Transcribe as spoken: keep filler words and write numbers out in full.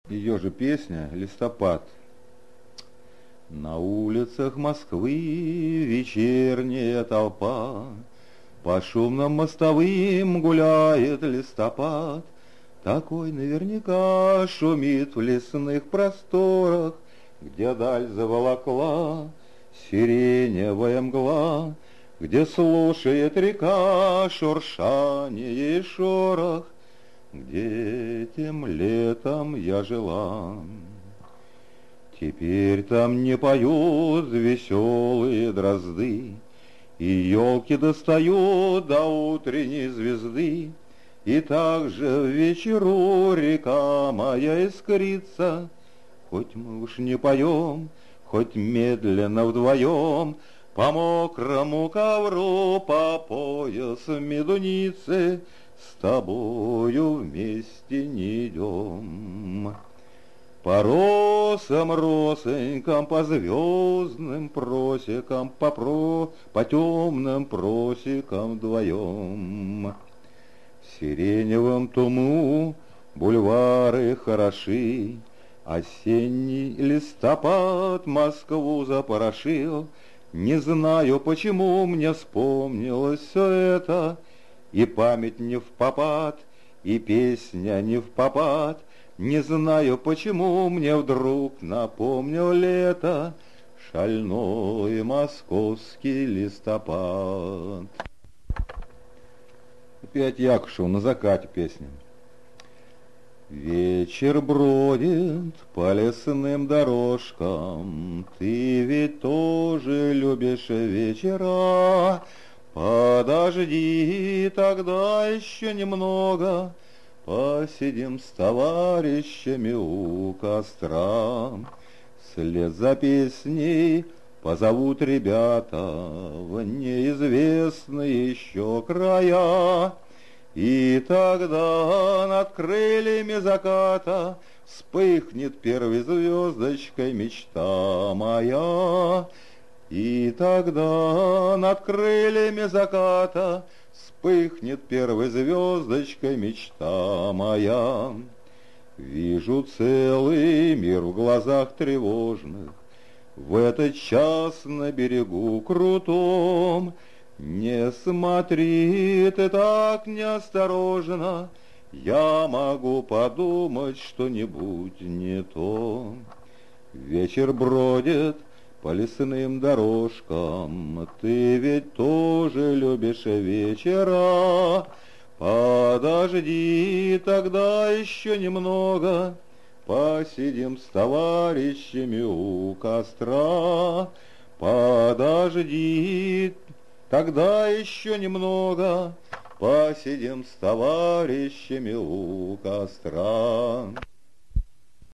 Ее же песня «Листопад». На улицах Москвы вечерняя толпа, по шумным мостовым гуляет листопад. Такой наверняка шумит в лесных просторах, где даль заволокла сиреневая мгла, где слушает река шуршание и шорох, где тем летом я жила. Теперь там не поют веселые дрозды, и елки достают до утренней звезды. И также в вечеру река моя искрится, хоть мы уж не поем, хоть медленно вдвоем, по мокрому ковру, по пояс медуницы, с тобою вместе не идем. По росам, росонькам, по звездным просекам, по, про... по темным просекам вдвоем. В сиреневом туму бульвары хороши, осенний листопад Москву запорошил. Не знаю, почему мне вспомнилось все это, и память не впопад, и песня не впопад. Не знаю, почему мне вдруг напомнил лето, шальной московский листопад. Опять Якушев, на закате песня. Вечер бродит по лесным дорожкам, ты ведь тоже любишь вечера. Подожди тогда еще немного, посидим с товарищами у костра. Вслед за песней позовут ребята в неизвестные еще края. И тогда над крыльями заката вспыхнет первой звездочкой мечта моя. И тогда над крыльями заката вспыхнет первой звездочкой мечта моя. Вижу целый мир в глазах тревожных, в этот час на берегу крутом. Не смотри ты так неосторожно, я могу подумать что-нибудь не то. Вечер бродит по лесным дорожкам, ты ведь тоже любишь вечера. Подожди тогда еще немного, посидим с товарищами у костра. Подожди тогда еще немного, посидим с товарищами у костра.